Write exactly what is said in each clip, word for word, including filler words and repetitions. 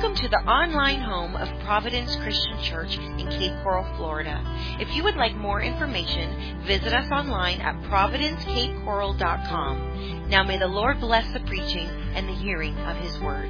Welcome to the online home of Providence Christian Church in Cape Coral, Florida. If you would like more information, visit us online at providence cape coral dot com. Now may the Lord bless the preaching and the hearing of His Word.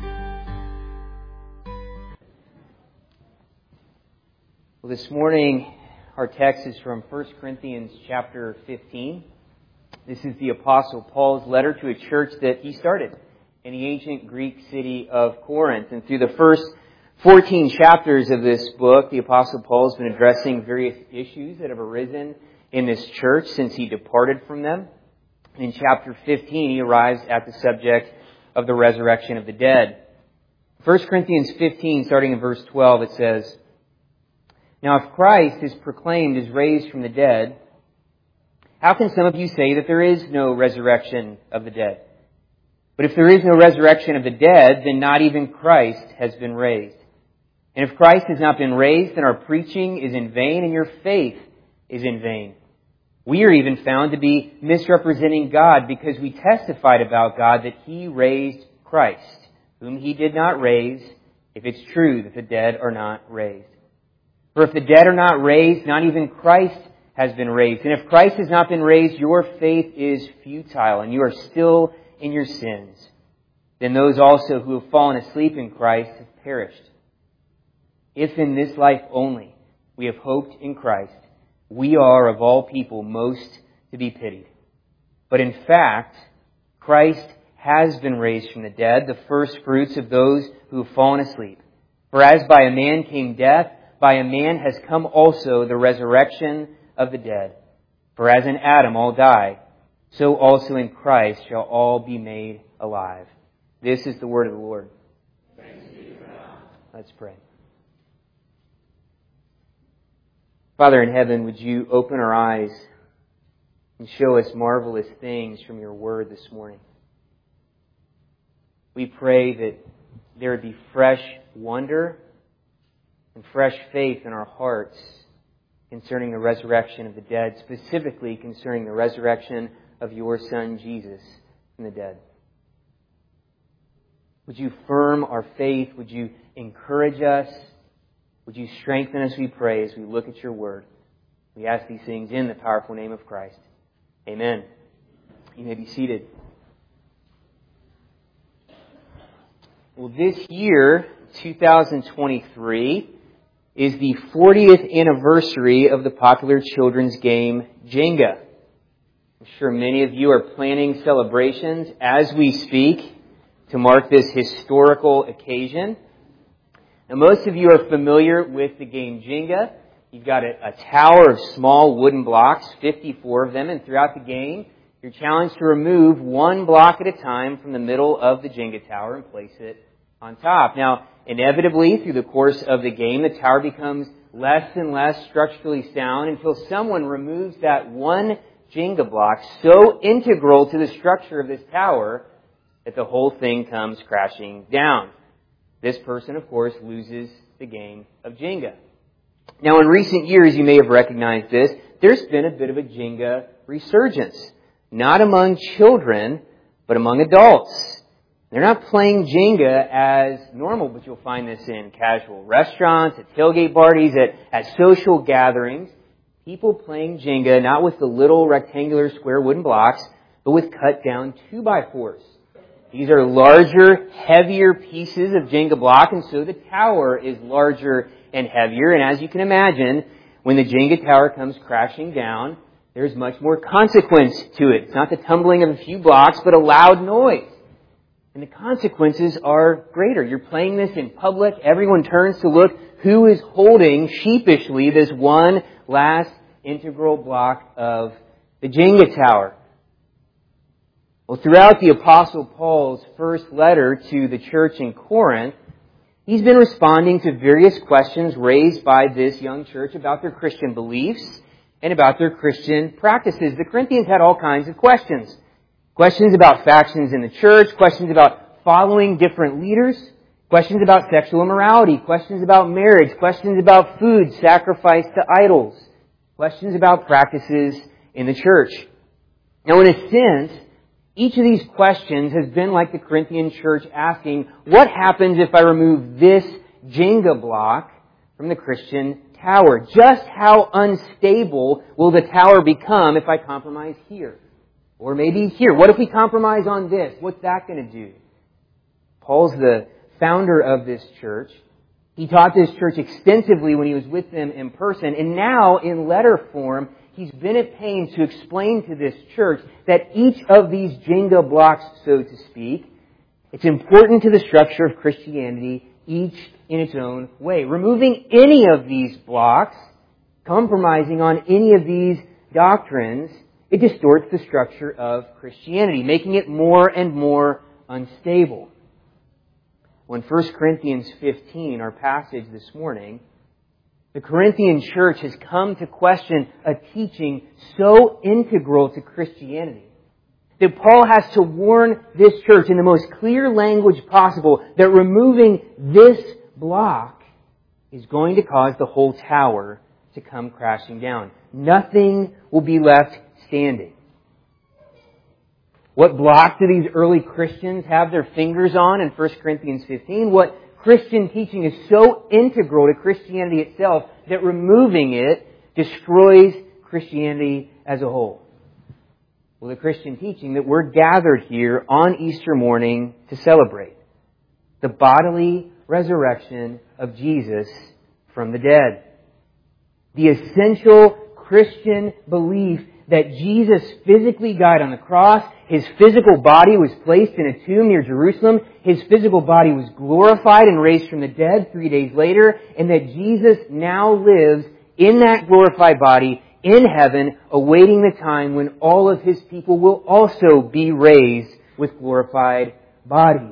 Well, this morning, our text is from First Corinthians chapter fifteen. This is the Apostle Paul's letter to a church that he started in the ancient Greek city of Corinth. And through the first fourteen chapters of this book, the Apostle Paul has been addressing various issues that have arisen in this church since he departed from them. And in chapter fifteen, he arrives at the subject of the resurrection of the dead. First Corinthians fifteen, starting in verse twelve, it says, "Now if Christ is proclaimed as raised from the dead, how can some of you say that there is no resurrection of the dead? But if there is no resurrection of the dead, then not even Christ has been raised. And if Christ has not been raised, then our preaching is in vain and your faith is in vain. We are even found to be misrepresenting God because we testified about God that He raised Christ, whom He did not raise, if it's true that the dead are not raised. For if the dead are not raised, not even Christ has been raised. And if Christ has not been raised, your faith is futile and you are still in your sins. Then those also who have fallen asleep in Christ have perished. If in this life only we have hoped in Christ, we are of all people most to be pitied. But in fact, Christ has been raised from the dead, the first fruits of those who have fallen asleep. For as by a man came death, by a man has come also the resurrection of the dead. For as in Adam all die, so also in Christ shall all be made alive." This is the word of the Lord. Thanks be to God. Let's pray. Father in heaven, would you open our eyes and show us marvelous things from your word this morning? We pray that there would be fresh wonder and fresh faith in our hearts concerning the resurrection of the dead, specifically concerning the resurrection of your Son, Jesus, from the dead. Would you firm our faith? Would you encourage us? Would you strengthen us, we pray, as we look at your word? We ask these things in the powerful name of Christ. Amen. You may be seated. Well, this year, two thousand twenty-three, is the fortieth anniversary of the popular children's game Jenga. I'm sure many of you are planning celebrations as we speak to mark this historical occasion. Now, most of you are familiar with the game Jenga. You've got a, a tower of small wooden blocks, fifty-four of them, and throughout the game, you're challenged to remove one block at a time from the middle of the Jenga tower and place it on top. Now, inevitably, through the course of the game, the tower becomes less and less structurally sound until someone removes that one Jenga block so integral to the structure of this tower that the whole thing comes crashing down. This person, of course, loses the game of Jenga. Now, in recent years, you may have recognized this. There's been a bit of a Jenga resurgence. Not among children, but among adults. They're not playing Jenga as normal, but you'll find this in casual restaurants, at tailgate parties, at, at social gatherings. People playing Jenga, not with the little rectangular square wooden blocks, but with cut down two by fours. These are larger, heavier pieces of Jenga block, and so the tower is larger and heavier. And as you can imagine, when the Jenga tower comes crashing down, there's much more consequence to it. It's not the tumbling of a few blocks, but a loud noise. And the consequences are greater. You're playing this in public. Everyone turns to look who is holding sheepishly this one last integral block of the Jenga tower. Well, throughout the Apostle Paul's first letter to the church in Corinth, he's been responding to various questions raised by this young church about their Christian beliefs and about their Christian practices. The Corinthians had all kinds of questions. Questions about factions in the church, questions about following different leaders, questions about sexual immorality, questions about marriage, questions about food sacrificed to idols, questions about practices in the church. Now, in a sense, Each of these questions has been like the Corinthian church asking, what happens if I remove this Jenga block from the Christian tower? Just how unstable will the tower become if I compromise here? Or maybe here. What if we compromise on this? What's that going to do? Paul's the founder of this church. He taught this church extensively when he was with them in person. And now, in letter form, he's been at pains to explain to this church that each of these Jenga blocks, so to speak, it's important to the structure of Christianity, each in its own way. Removing any of these blocks, compromising on any of these doctrines, it distorts the structure of Christianity, making it more and more unstable. When First Corinthians fifteen, our passage this morning, the Corinthian church has come to question a teaching so integral to Christianity that Paul has to warn this church in the most clear language possible that removing this block is going to cause the whole tower to come crashing down. Nothing will be left standing. What block do these early Christians have their fingers on in First Corinthians fifteen? What Christian teaching is so integral to Christianity itself that removing it destroys Christianity as a whole? Well, the Christian teaching that we're gathered here on Easter morning to celebrate. The bodily resurrection of Jesus from the dead. The essential Christian belief that Jesus physically died on the cross, His physical body was placed in a tomb near Jerusalem, His physical body was glorified and raised from the dead three days later, and that Jesus now lives in that glorified body in heaven, awaiting the time when all of His people will also be raised with glorified bodies.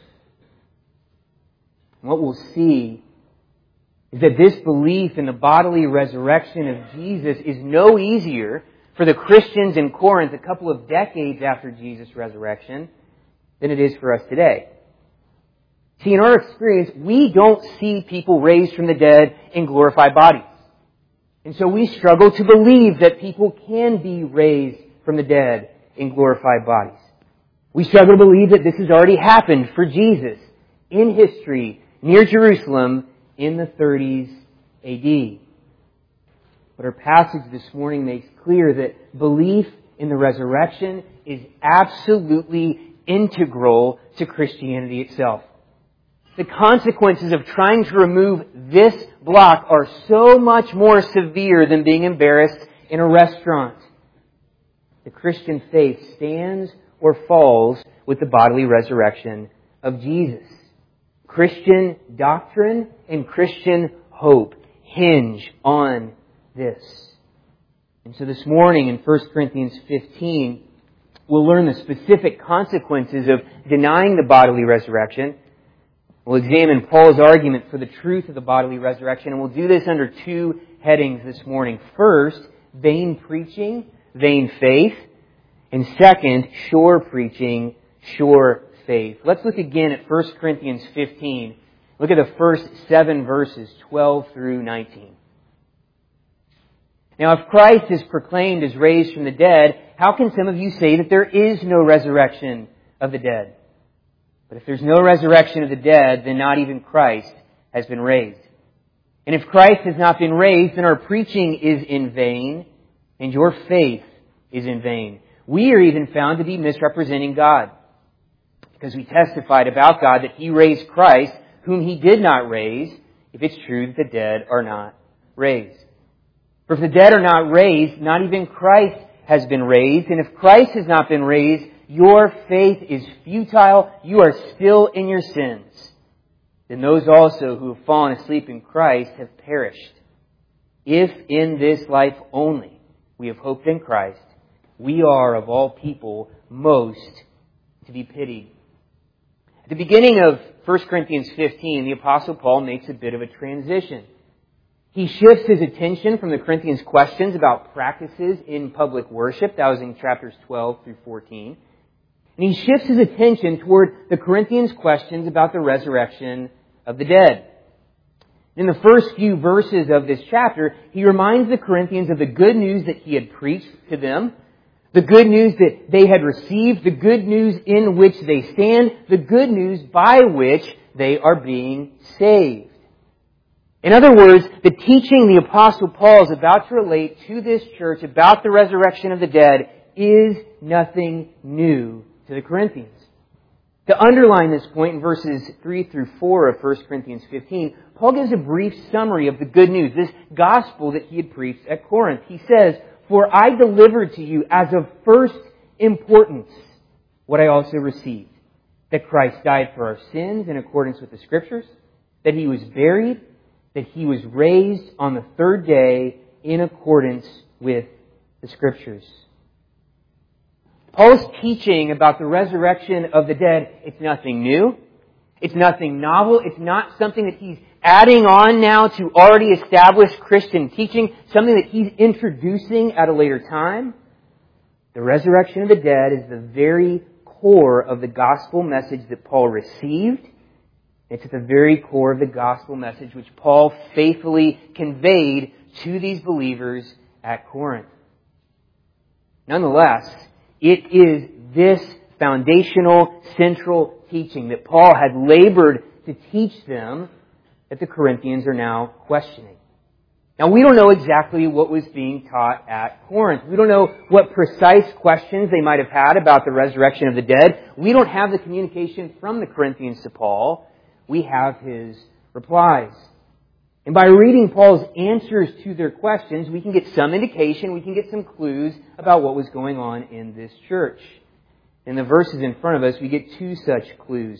And what we'll see is that this belief in the bodily resurrection of Jesus is no easier for the Christians in Corinth a couple of decades after Jesus' resurrection than it is for us today. See, in our experience, we don't see people raised from the dead in glorified bodies. And so we struggle to believe that people can be raised from the dead in glorified bodies. We struggle to believe that this has already happened for Jesus in history near Jerusalem in the thirties A D. But our passage this morning makes clear that belief in the resurrection is absolutely integral to Christianity itself. The consequences of trying to remove this block are so much more severe than being embarrassed in a restaurant. The Christian faith stands or falls with the bodily resurrection of Jesus. Christian doctrine and Christian hope hinge on this. And so this morning in First Corinthians fifteen, we'll learn the specific consequences of denying the bodily resurrection. We'll examine Paul's argument for the truth of the bodily resurrection, and we'll do this under two headings this morning. First, vain preaching, vain faith. And second, sure preaching, sure faith. Let's look again at First Corinthians fifteen. Look at the first seven verses, twelve through nineteen. Now, if Christ is proclaimed as raised from the dead, how can some of you say that there is no resurrection of the dead? But if there's no resurrection of the dead, then not even Christ has been raised. And if Christ has not been raised, then our preaching is in vain, and your faith is in vain. We are even found to be misrepresenting God, because we testified about God that He raised Christ, whom He did not raise, if it's true that the dead are not raised. For if the dead are not raised, not even Christ has been raised. And if Christ has not been raised, your faith is futile. You are still in your sins. Then those also who have fallen asleep in Christ have perished. If in this life only we have hoped in Christ, we are of all people most to be pitied. At the beginning of First Corinthians fifteen, the Apostle Paul makes a bit of a transition. He shifts his attention from the Corinthians' questions about practices in public worship. That was in chapters twelve through fourteen. And he shifts his attention toward the Corinthians' questions about the resurrection of the dead. In the first few verses of this chapter, he reminds the Corinthians of the good news that he had preached to them, The good news that they had received, the good news in which they stand, the good news by which they are being saved. In other words, the teaching the Apostle Paul is about to relate to this church about the resurrection of the dead is nothing new to the Corinthians. To underline this point, in verses three through four of First Corinthians fifteen, Paul gives a brief summary of the good news, this gospel that he had preached at Corinth. He says, "For I delivered to you as of first importance what I also received, that Christ died for our sins in accordance with the Scriptures, that He was buried, that He was raised on the third day in accordance with the Scriptures." Paul's teaching about the resurrection of the dead, it's nothing new. It's nothing novel. It's not something that he's adding on now to already established Christian teaching, something that he's introducing at a later time. The resurrection of the dead is the very core of the gospel message that Paul received. It's at the very core of the gospel message which Paul faithfully conveyed to these believers at Corinth. Nonetheless, it is this foundational, central teaching that Paul had labored to teach them that the Corinthians are now questioning. Now, we don't know exactly what was being taught at Corinth. We don't know what precise questions they might have had about the resurrection of the dead. We don't have the communication from the Corinthians to Paul. We have his replies. And by reading Paul's answers to their questions, we can get some indication, we can get some clues about what was going on in this church. In the verses in front of us, we get two such clues.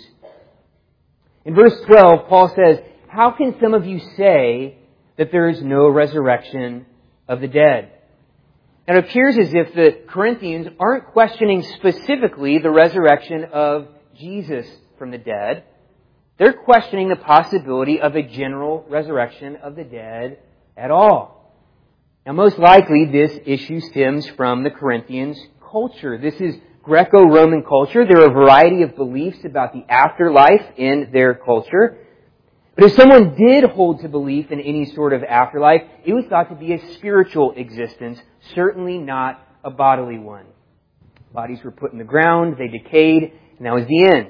In verse twelve, Paul says, "How can some of you say that there is no resurrection of the dead?" Now, it appears as if the Corinthians aren't questioning specifically the resurrection of Jesus from the dead. They're questioning the possibility of a general resurrection of the dead at all. Now, most likely, this issue stems from the Corinthians' culture. This is Greco-Roman culture. There are a variety of beliefs about the afterlife in their culture. But if someone did hold to belief in any sort of afterlife, it was thought to be a spiritual existence, certainly not a bodily one. Bodies were put in the ground, they decayed, and that was the end.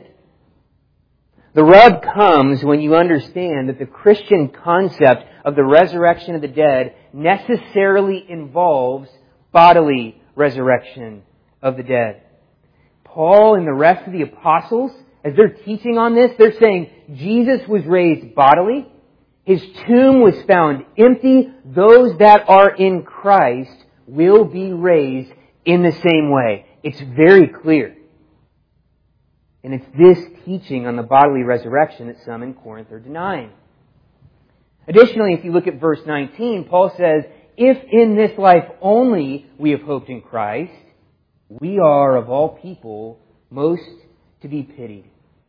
The rub comes when you understand that the Christian concept of the resurrection of the dead necessarily involves bodily resurrection of the dead. Paul and the rest of the apostles, as they're teaching on this, they're saying Jesus was raised bodily. His tomb was found empty. Those that are in Christ will be raised in the same way. It's very clear. And it's this teaching on the bodily resurrection that some in Corinth are denying. Additionally, if you look at verse nineteen, Paul says, "If in this life only we have hoped in Christ, we are of all people most to be pitied."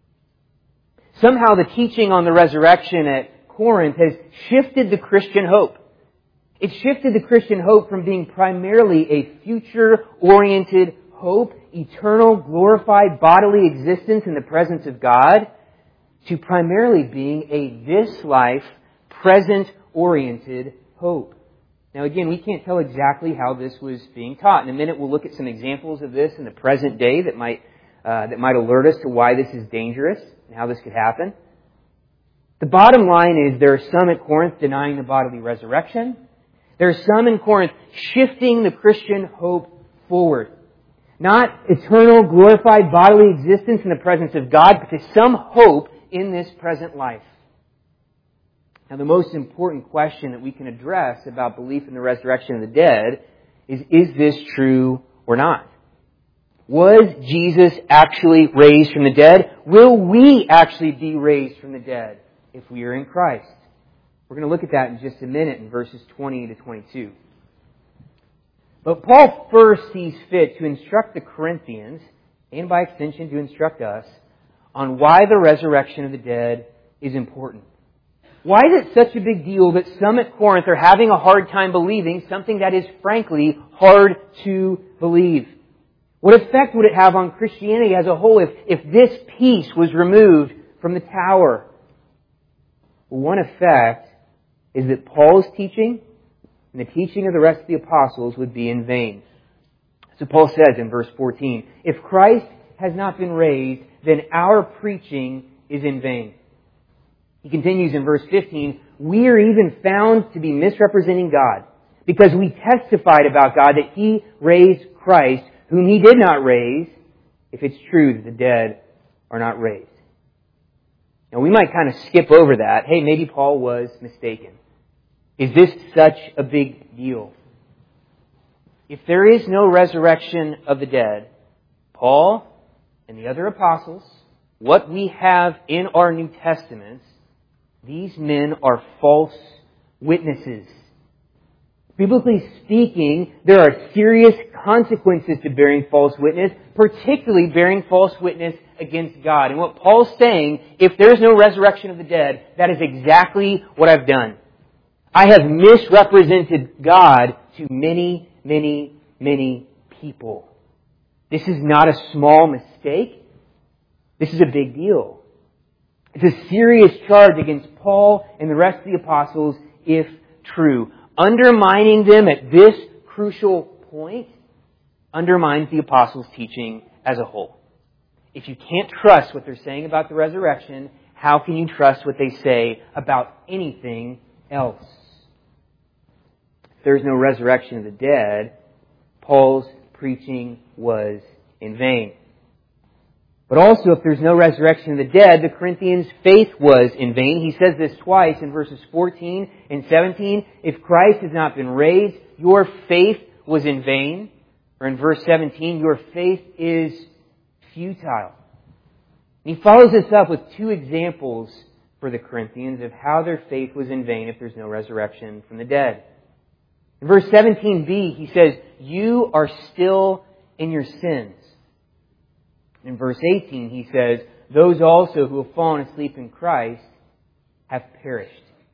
Somehow the teaching on the resurrection at Corinth has shifted the Christian hope. It shifted the Christian hope from being primarily a future-oriented hope, eternal, glorified bodily existence in the presence of God, to primarily being a this life, present-oriented hope. Now again, we can't tell exactly how this was being taught. In a minute we'll look at some examples of this in the present day that might uh, that might alert us to why this is dangerous and how this could happen. The bottom line is there are some at Corinth denying the bodily resurrection. There are some in Corinth shifting the Christian hope forward. Not eternal, glorified bodily existence in the presence of God, but to some hope in this present life. Now, the most important question that we can address about belief in the resurrection of the dead is, is this true or not? Was Jesus actually raised from the dead? Will we actually be raised from the dead if we are in Christ? We're going to look at that in just a minute in verses twenty to twenty-two. But Paul first sees fit to instruct the Corinthians, and by extension to instruct us, on why the resurrection of the dead is important. Why is it such a big deal that some at Corinth are having a hard time believing something that is frankly hard to believe? What effect would it have on Christianity as a whole if, if this piece was removed from the tower? Well, one effect is that Paul's teaching and the teaching of the rest of the apostles would be in vain. So Paul says in verse fourteen, if Christ has not been raised, then our preaching is in vain. He continues in verse fifteen, we are even found to be misrepresenting God, because we testified about God that He raised Christ, whom He did not raise, if it's true that the dead are not raised. Now we might kind of skip over that. Hey, maybe Paul was mistaken. Is this such a big deal? If there is no resurrection of the dead, Paul and the other apostles, what we have in our New Testaments, these men are false witnesses. Biblically speaking, there are serious consequences to bearing false witness, particularly bearing false witness against God. And what Paul's saying, if there's no resurrection of the dead, that is exactly what I've done. I have misrepresented God to many, many, many people. This is not a small mistake. This is a big deal. It's a serious charge against Paul and the rest of the apostles, if true. Undermining them at this crucial point undermines the apostles' teaching as a whole. If you can't trust what they're saying about the resurrection, how can you trust what they say about anything else? If there's no resurrection of the dead, Paul's preaching was in vain. But also, if there's no resurrection of the dead, the Corinthians' faith was in vain. He says this twice in verses fourteen and seventeen. If Christ has not been raised, your faith was in vain. Or in verse seventeen, your faith is futile. And he follows this up with two examples for the Corinthians of how their faith was in vain if there's no resurrection from the dead. In verse seventeen b, he says, you are still in your sins. In verse eighteen, he says, those also who have fallen asleep in Christ have perished.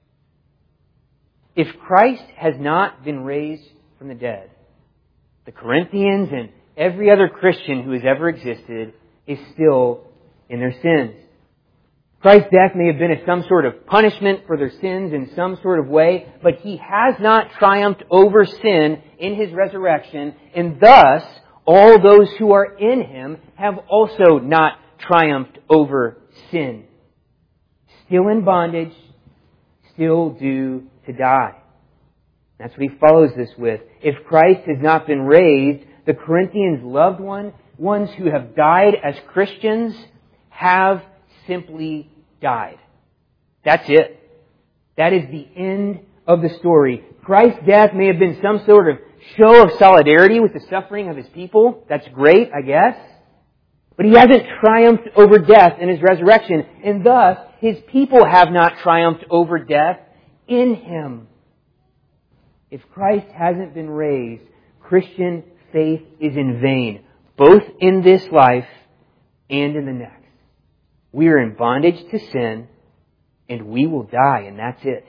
If Christ has not been raised from the dead, the Corinthians and every other Christian who has ever existed is still in their sins. Christ's death may have been as some sort of punishment for their sins in some sort of way, but He has not triumphed over sin in His resurrection, and thus all those who are in Him have also not triumphed over sin. Still in bondage, still due to die. That's what he follows this with. If Christ has not been raised, the Corinthians' loved one, ones who have died as Christians, have simply died. That's it. That is the end of the story. Christ's death may have been some sort of show of solidarity with the suffering of His people. That's great, I guess. But He hasn't triumphed over death in His resurrection. And thus, His people have not triumphed over death in Him. If Christ hasn't been raised, Christian faith is in vain, both in this life and in the next. We are in bondage to sin, and we will die, and that's it.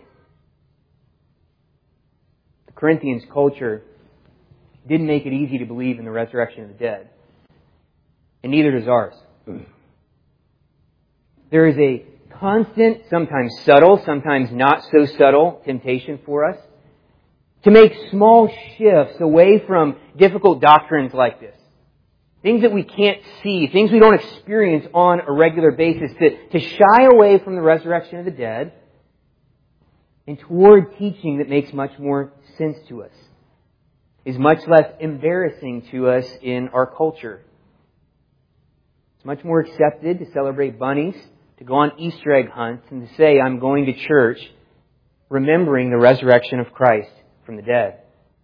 The Corinthians' culture didn't make it easy to believe in the resurrection of the dead. And neither does ours. There is a constant, sometimes subtle, sometimes not so subtle temptation for us to make small shifts away from difficult doctrines like this. Things that we can't see, things we don't experience on a regular basis, to, to shy away from the resurrection of the dead and toward teaching that makes much more sense to us, is much less embarrassing to us in our culture. It's much more accepted to celebrate bunnies, to go on Easter egg hunts, and to say, I'm going to church, remembering the resurrection of Christ from the dead.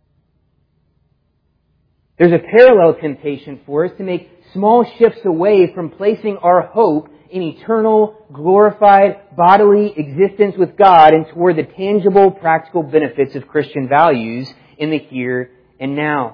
There's a parallel temptation for us to make small shifts away from placing our hope in eternal, glorified, bodily existence with God and toward the tangible, practical benefits of Christian values in the here and now.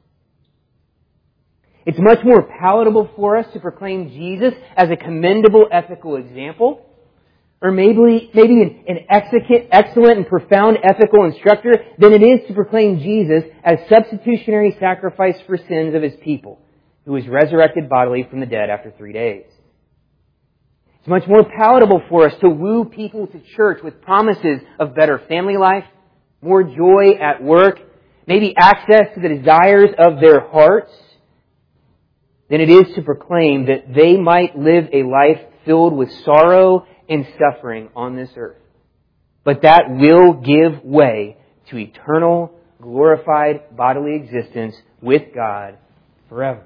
It's much more palatable for us to proclaim Jesus as a commendable ethical example, or maybe maybe an, an excellent and profound ethical instructor, than it is to proclaim Jesus as substitutionary sacrifice for sins of His people, who was resurrected bodily from the dead after three days. It's much more palatable for us to woo people to church with promises of better family life, more joy at work, maybe access to the desires of their hearts, than it is to proclaim that they might live a life filled with sorrow and suffering on this earth, but that will give way to eternal, glorified bodily existence with God forever.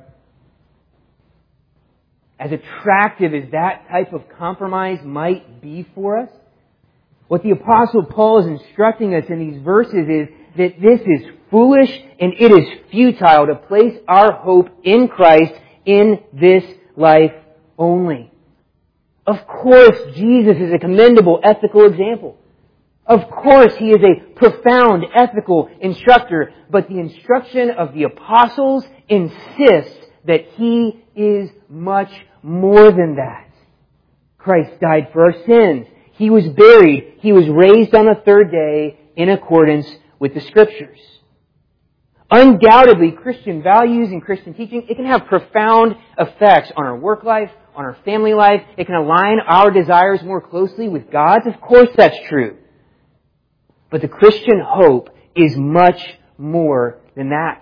As attractive as that type of compromise might be for us, what the Apostle Paul is instructing us in these verses is that this is foolish and it is futile to place our hope in Christ in this life only. Of course, Jesus is a commendable ethical example. Of course, He is a profound ethical instructor, but the instruction of the apostles insists that He is much more than that. Christ died for our sins. He was buried. He was raised on the third day in accordance with the Scriptures. Undoubtedly, Christian values and Christian teaching, it can have profound effects on our work life, on our family life. It can align our desires more closely with God's. Of course, that's true. But the Christian hope is much more than that.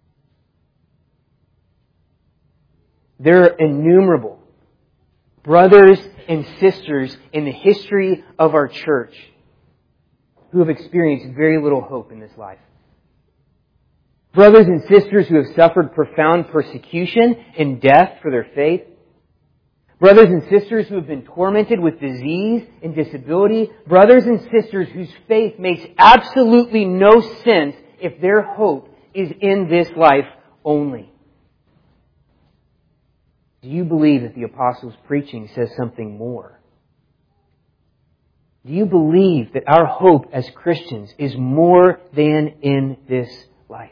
There are innumerable brothers and sisters in the history of our church who have experienced very little hope in this life. Brothers and sisters who have suffered profound persecution and death for their faith. Brothers and sisters who have been tormented with disease and disability. Brothers and sisters whose faith makes absolutely no sense if their hope is in this life only. Do you believe that the apostles' preaching says something more? Do you believe that our hope as Christians is more than in this life?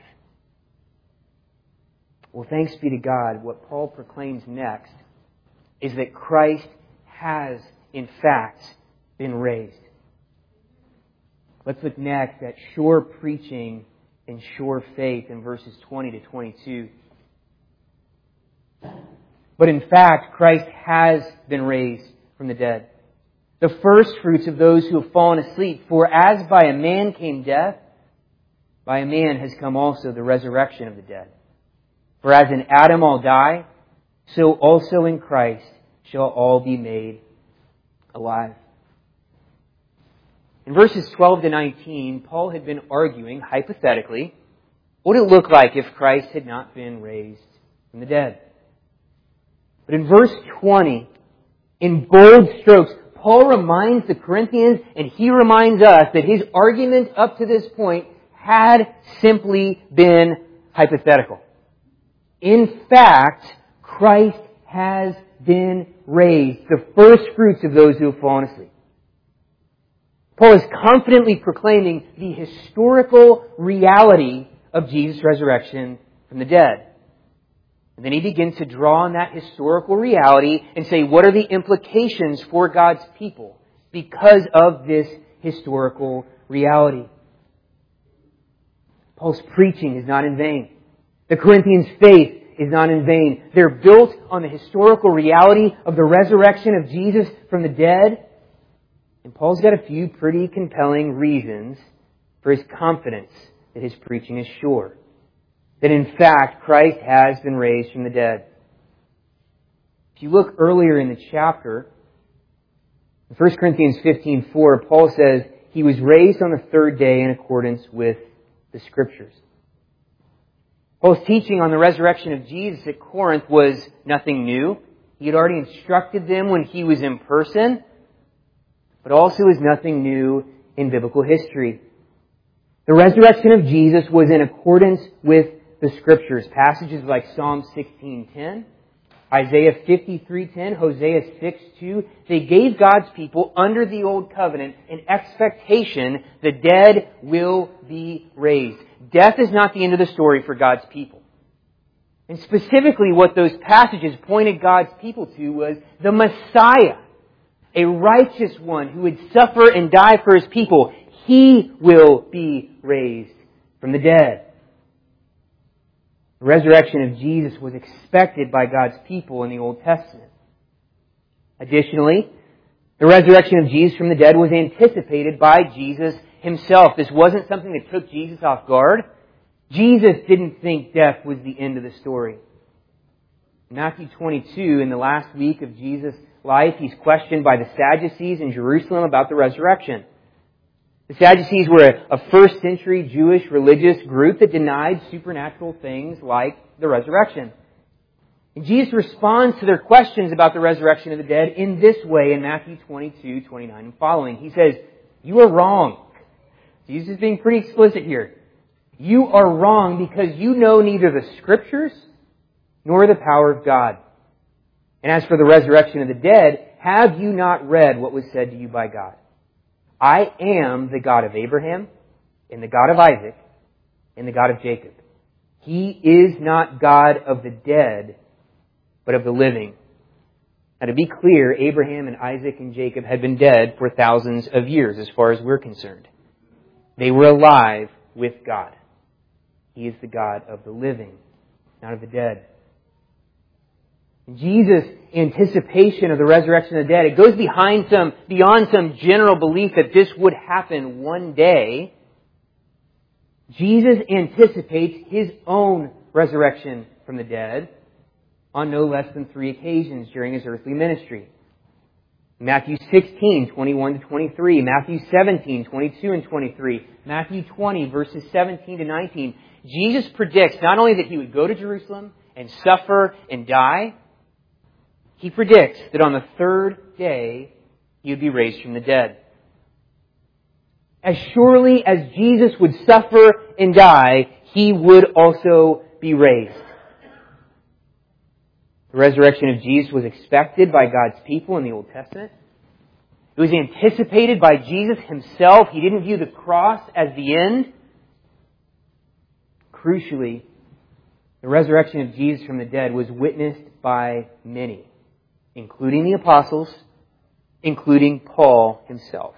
Well, thanks be to God, what Paul proclaims next is that Christ has, in fact, been raised. Let's look next at sure preaching and sure faith in verses twenty to twenty-two. But in fact, Christ has been raised from the dead, the first fruits of those who have fallen asleep. For as by a man came death, by a man has come also the resurrection of the dead. For as in Adam all die, so also in Christ shall all be made alive. In verses twelve to nineteen, Paul had been arguing, hypothetically, what would it look like if Christ had not been raised from the dead. But in verse twenty, in bold strokes, Paul reminds the Corinthians and he reminds us that his argument up to this point had simply been hypothetical. In fact, Christ has been raised, the first fruits of those who have fallen asleep. Paul is confidently proclaiming the historical reality of Jesus' resurrection from the dead. And then he begins to draw on that historical reality and say, what are the implications for God's people because of this historical reality? Paul's preaching is not in vain. The Corinthians' faith is not in vain. They're built on the historical reality of the resurrection of Jesus from the dead. And Paul's got a few pretty compelling reasons for his confidence that his preaching is sure. That in fact, Christ has been raised from the dead. If you look earlier in the chapter, in First Corinthians fifteen four, Paul says, he was raised on the third day in accordance with the Scriptures. Paul's teaching on the resurrection of Jesus at Corinth was nothing new. He had already instructed them when he was in person, but also is nothing new in biblical history. The resurrection of Jesus was in accordance with the Scriptures. Passages like Psalm sixteen ten, Isaiah fifty-three ten, Hosea six two, they gave God's people under the Old Covenant an expectation the dead will be raised. Death is not the end of the story for God's people. And specifically what those passages pointed God's people to was the Messiah, a righteous one who would suffer and die for His people. He will be raised from the dead. The resurrection of Jesus was expected by God's people in the Old Testament. Additionally, the resurrection of Jesus from the dead was anticipated by Jesus Himself. This wasn't something that took Jesus off guard. Jesus didn't think death was the end of the story. In Matthew twenty-two, in the last week of Jesus' life, he's questioned by the Sadducees in Jerusalem about the resurrection. The Sadducees were a, a first century Jewish religious group that denied supernatural things like the resurrection. And Jesus responds to their questions about the resurrection of the dead in this way in Matthew twenty-two, twenty-nine and following. He says, "You are wrong." Jesus is being pretty explicit here. "You are wrong because you know neither the Scriptures nor the power of God. And as for the resurrection of the dead, have you not read what was said to you by God? I am the God of Abraham, and the God of Isaac, and the God of Jacob. He is not God of the dead, but of the living." Now, to be clear, Abraham and Isaac and Jacob had been dead for thousands of years as far as we're concerned. They were alive with God. He is the God of the living, not of the dead. Jesus' anticipation of the resurrection of the dead, it goes behind some, beyond some general belief that this would happen one day. Jesus anticipates His own resurrection from the dead on no less than three occasions during His earthly ministry. Matthew sixteen, twenty-one to twenty-three, Matthew seventeen, twenty-two and twenty-three, Matthew twenty, verses seventeen to nineteen. Jesus predicts not only that He would go to Jerusalem and suffer and die, He predicts that on the third day He would be raised from the dead. As surely as Jesus would suffer and die, He would also be raised. The resurrection of Jesus was expected by God's people in the Old Testament. It was anticipated by Jesus Himself. He didn't view the cross as the end. Crucially, the resurrection of Jesus from the dead was witnessed by many, including the apostles, including Paul himself.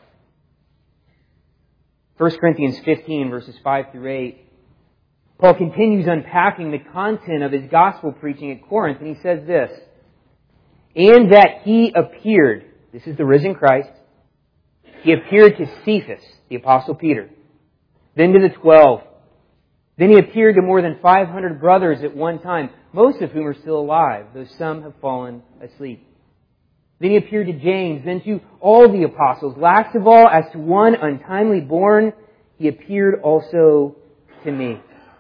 First Corinthians fifteen, verses five through eight, Paul continues unpacking the content of his gospel preaching at Corinth, and he says this, "And that He appeared," this is the risen Christ, "He appeared to Cephas," the Apostle Peter, "then to the twelve. Then He appeared to more than five hundred brothers at one time, most of whom are still alive, though some have fallen asleep. Then He appeared to James, then to all the apostles. Last of all, as to one untimely born, He appeared also to me."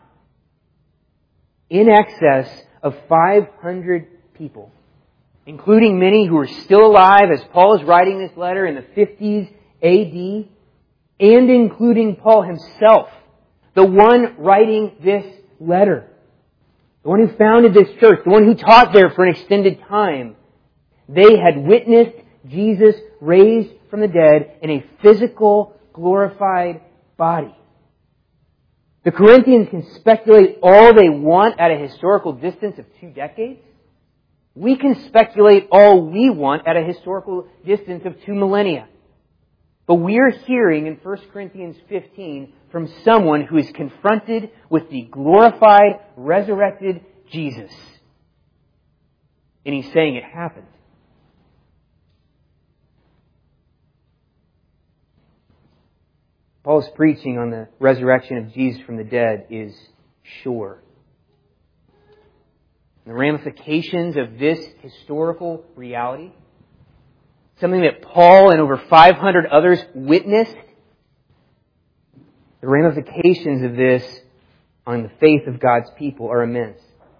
In excess of five hundred people, including many who are still alive as Paul is writing this letter in the fifties A D, and including Paul himself, the one writing this letter, the one who founded this church, the one who taught there for an extended time. They had witnessed Jesus raised from the dead in a physical, glorified body. The Corinthians can speculate all they want at a historical distance of two decades. We can speculate all we want at a historical distance of two millennia. But we're hearing in First Corinthians fifteen from someone who is confronted with the glorified, resurrected Jesus. And he's saying it happened. Paul's preaching on the resurrection of Jesus from the dead is sure. The ramifications of this historical reality, something that Paul and over five hundred others witnessed, the ramifications of this on the faith of God's people are immense.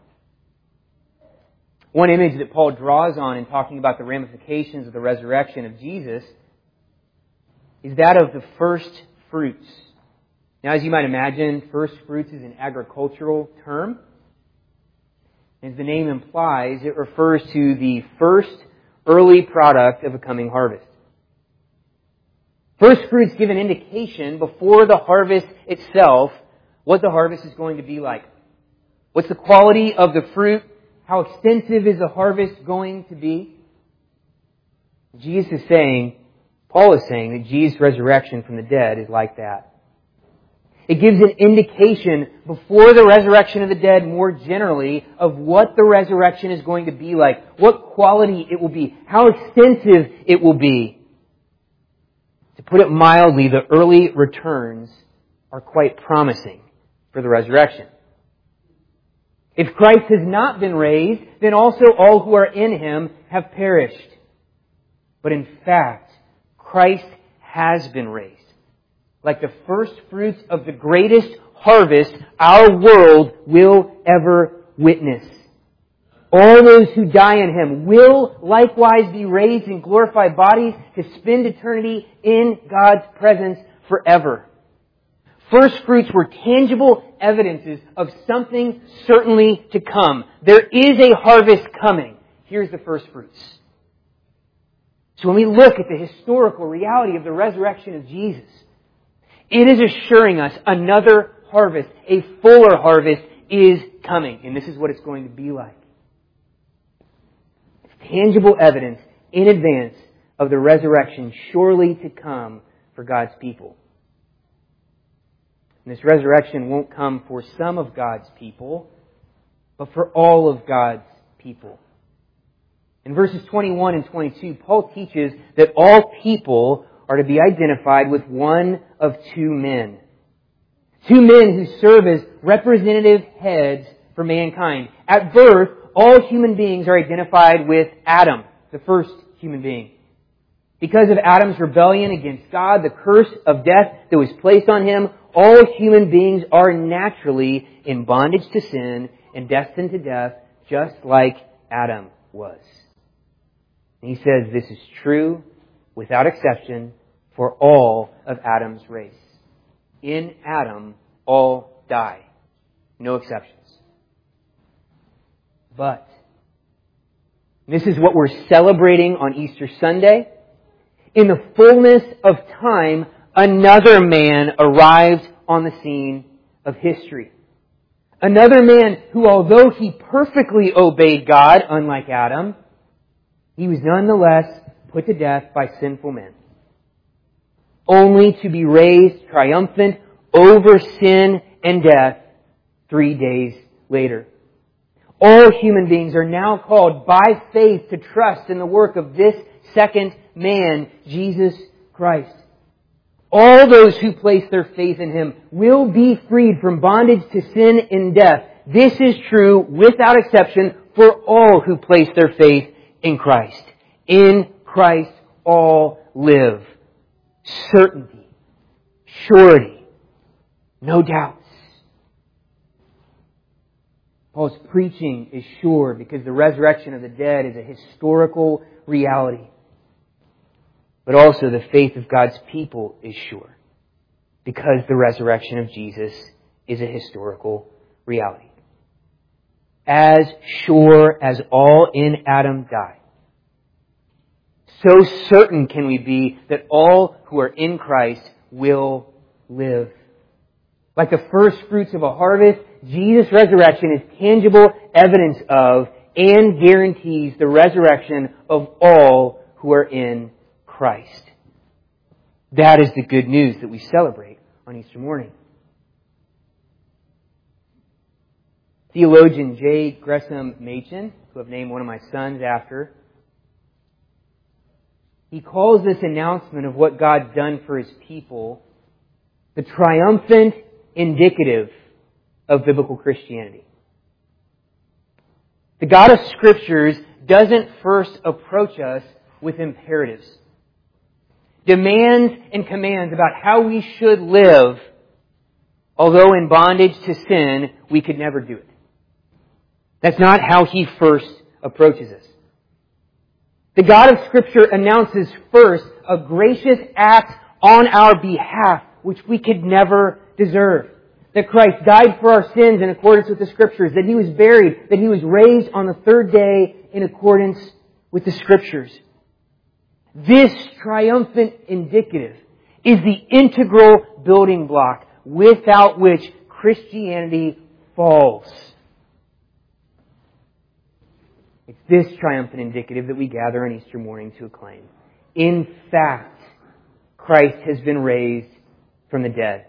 One image that Paul draws on in talking about the ramifications of the resurrection of Jesus is that of the first fruits. Now, as you might imagine, first fruits is an agricultural term. As the name implies, it refers to the first early product of a coming harvest. First fruits give an indication before the harvest itself what the harvest is going to be like. What's the quality of the fruit? How extensive is the harvest going to be? Jesus is saying, Paul is saying that Jesus' resurrection from the dead is like that. It gives an indication before the resurrection of the dead more generally of what the resurrection is going to be like, what quality it will be, how extensive it will be. To put it mildly, the early returns are quite promising for the resurrection. If Christ has not been raised, then also all who are in Him have perished. But in fact, Christ has been raised. Like the first fruits of the greatest harvest our world will ever witness. All those who die in Him will likewise be raised in glorified bodies to spend eternity in God's presence forever. First fruits were tangible evidences of something certainly to come. There is a harvest coming. Here's the first fruits. So when we look at the historical reality of the resurrection of Jesus, it is assuring us another harvest, a fuller harvest, is coming. And this is what it's going to be like. It's tangible evidence in advance of the resurrection surely to come for God's people. And this resurrection won't come for some of God's people, but for all of God's people. In verses twenty-one and twenty-two, Paul teaches that all people are to be identified with one of two men. Two men who serve as representative heads for mankind. At birth, all human beings are identified with Adam, the first human being. Because of Adam's rebellion against God, the curse of death that was placed on him, all human beings are naturally in bondage to sin and destined to death, just like Adam was. And he says this is true, without exception, for all of Adam's race. In Adam, all die. No exceptions. But this is what we're celebrating on Easter Sunday. In the fullness of time, another man arrived on the scene of history. Another man who, although he perfectly obeyed God, unlike Adam, he was nonetheless put to death by sinful men, only to be raised triumphant over sin and death three days later. All human beings are now called by faith to trust in the work of this second man, Jesus Christ. All those who place their faith in Him will be freed from bondage to sin and death. This is true, without exception, for all who place their faith in Christ. In Christ all live. Certainty, surety, no doubts. Paul's preaching is sure because the resurrection of the dead is a historical reality. But also the faith of God's people is sure because the resurrection of Jesus is a historical reality. As sure as all in Adam die, so certain can we be that all who are in Christ will live. Like the first fruits of a harvest, Jesus' resurrection is tangible evidence of and guarantees the resurrection of all who are in Christ. That is the good news that we celebrate on Easter morning. Theologian J. Gresham Machen, who I've named one of my sons after, he calls this announcement of what God's done for His people the triumphant indicative of biblical Christianity. The God of Scriptures doesn't first approach us with imperatives, demands and commands about how we should live, although in bondage to sin, we could never do it. That's not how He first approaches us. The God of Scripture announces first a gracious act on our behalf, which we could never deserve. That Christ died for our sins in accordance with the Scriptures, that He was buried, that He was raised on the third day in accordance with the Scriptures. This triumphant indicative is the integral building block without which Christianity falls. It's this triumphant indicative that we gather on Easter morning to acclaim. In fact, Christ has been raised from the dead.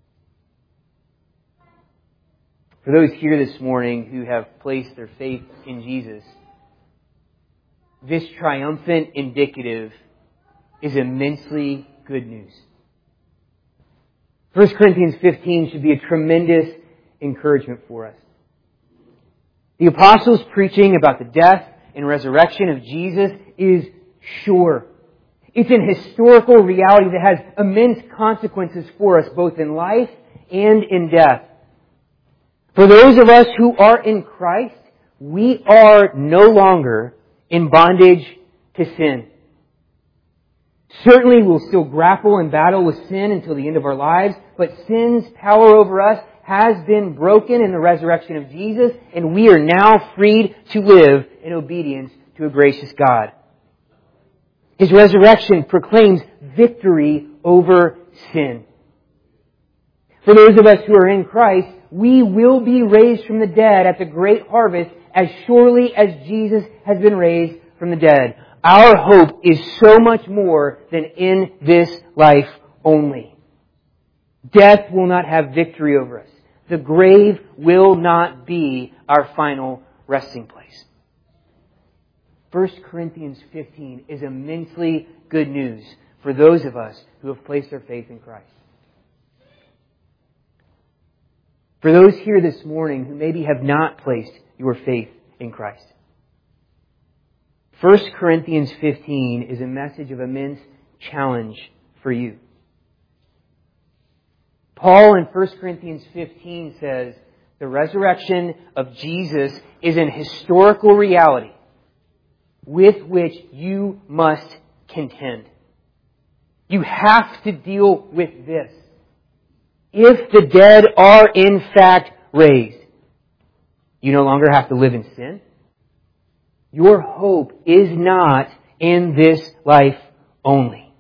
For those here this morning who have placed their faith in Jesus, this triumphant indicative is immensely good news. First Corinthians fifteen should be a tremendous encouragement for us. The apostles' preaching about the death and resurrection of Jesus is sure. It's an historical reality that has immense consequences for us, both in life and in death. For those of us who are in Christ, we are no longer in bondage to sin. Certainly we'll still grapple and battle with sin until the end of our lives, but sin's power over us has been broken in the resurrection of Jesus, and we are now freed to live in obedience to a gracious God. His resurrection proclaims victory over sin. For those of us who are in Christ, we will be raised from the dead at the great harvest as surely as Jesus has been raised from the dead. Our hope is so much more than in this life only. Death will not have victory over us. The grave will not be our final resting place. First Corinthians fifteen is immensely good news for those of us who have placed their faith in Christ. For those here this morning who maybe have not placed your faith in Christ, First Corinthians fifteen is a message of immense challenge for you. Paul in First Corinthians fifteen says the resurrection of Jesus is an historical reality with which you must contend. You have to deal with this. If the dead are in fact raised, you no longer have to live in sin. Your hope is not in this life only.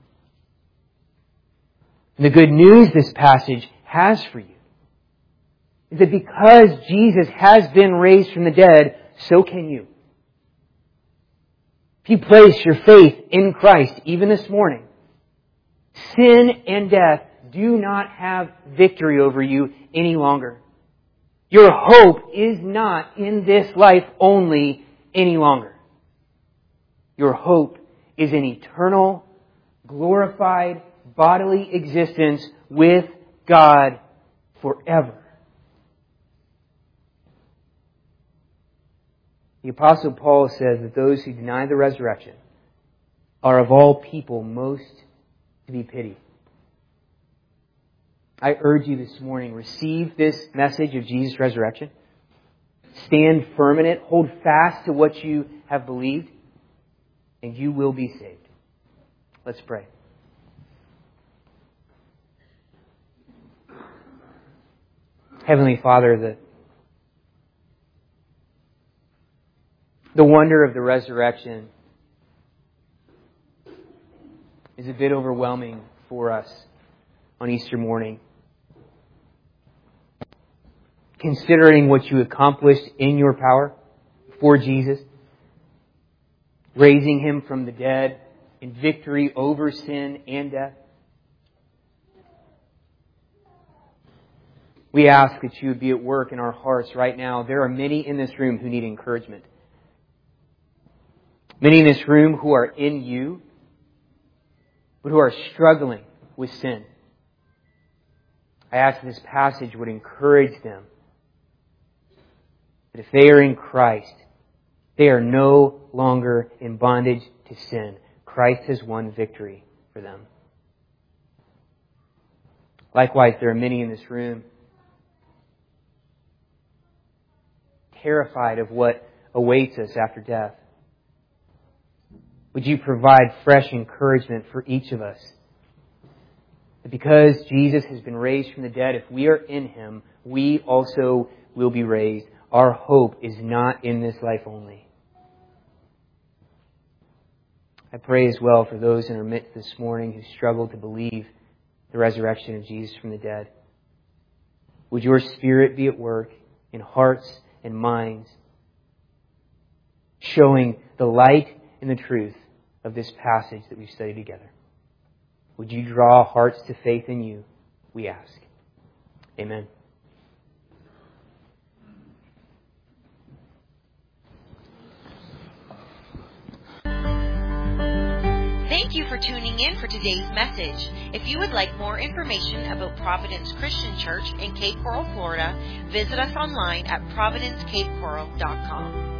The good news this passage has for you is that because Jesus has been raised from the dead, so can you. If you place your faith in Christ, even this morning, sin and death do not have victory over you any longer. Your hope is not in this life only any longer. Your hope is in eternal, glorified, bodily existence with God forever. The Apostle Paul says that those who deny the resurrection are of all people most to be pitied. I urge you this morning, receive this message of Jesus' resurrection. Stand firm in it. Hold fast to what you have believed, and you will be saved. Let's pray. Heavenly Father, the, the wonder of the resurrection is a bit overwhelming for us on Easter morning. Considering what you accomplished in your power for Jesus, raising Him from the dead in victory over sin and death, we ask that you would be at work in our hearts right now. There are many in this room who need encouragement. Many in this room who are in you, but who are struggling with sin. I ask that this passage would encourage them that if they are in Christ, they are no longer in bondage to sin. Christ has won victory for them. Likewise, there are many in this room terrified of what awaits us after death. Would you provide fresh encouragement for each of us? That because Jesus has been raised from the dead, if we are in Him, we also will be raised. Our hope is not in this life only. I pray as well for those in our midst this morning who struggle to believe the resurrection of Jesus from the dead. Would your Spirit be at work in hearts and minds, showing the light and the truth of this passage that we've studied together. Would you draw hearts to faith in you, we ask. Amen. Thank you for tuning in for today's message. If you would like more information about Providence Christian Church in Cape Coral, Florida, visit us online at providence cape coral dot com.